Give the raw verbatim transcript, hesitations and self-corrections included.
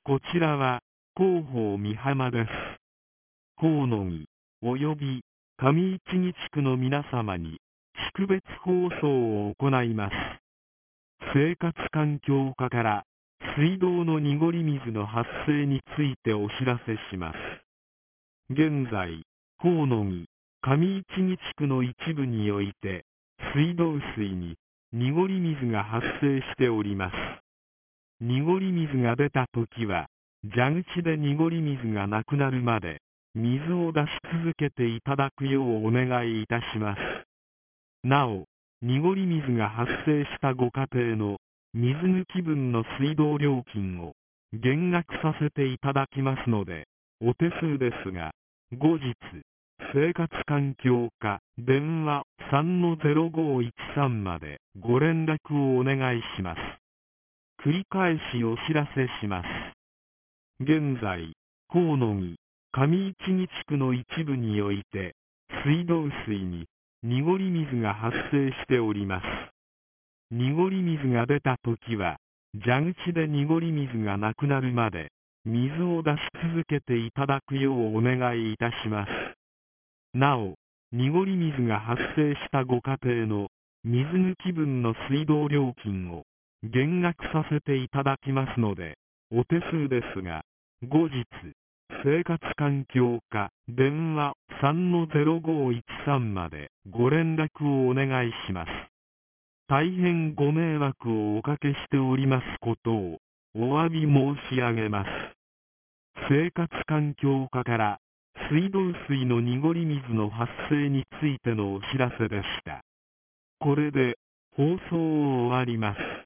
こちらは、広報美浜です。河野木、及び上市木地区の皆様に、地区別放送を行います。生活環境課から、水道の濁り水の発生についてお知らせします。現在、河野木、上市木地区の一部において、水道水に濁り水が発生しております。濁り水が出たときは、蛇口で濁り水がなくなるまで、水を出し続けていただくようお願いいたします。なお、濁り水が発生したご家庭の水抜き分の水道料金を減額させていただきますので、お手数ですが、後日、生活環境課電話 さんのゼロごいちさん までご連絡をお願いします。繰り返しお知らせします。現在、河野木、上市木地区の一部において、水道水に濁り水が発生しております。濁り水が出たときは、蛇口で濁り水がなくなるまで、水を出し続けていただくようお願いいたします。なお、濁り水が発生したご家庭の水抜き分の水道料金を減額させていただきますので、お手数ですが、後日、生活環境課電話 さんのゼロごいちさん までご連絡をお願いします。大変ご迷惑をおかけしておりますことをお詫び申し上げます。生活環境課から水道水の濁り水の発生についてのお知らせでした。これで放送を終わります。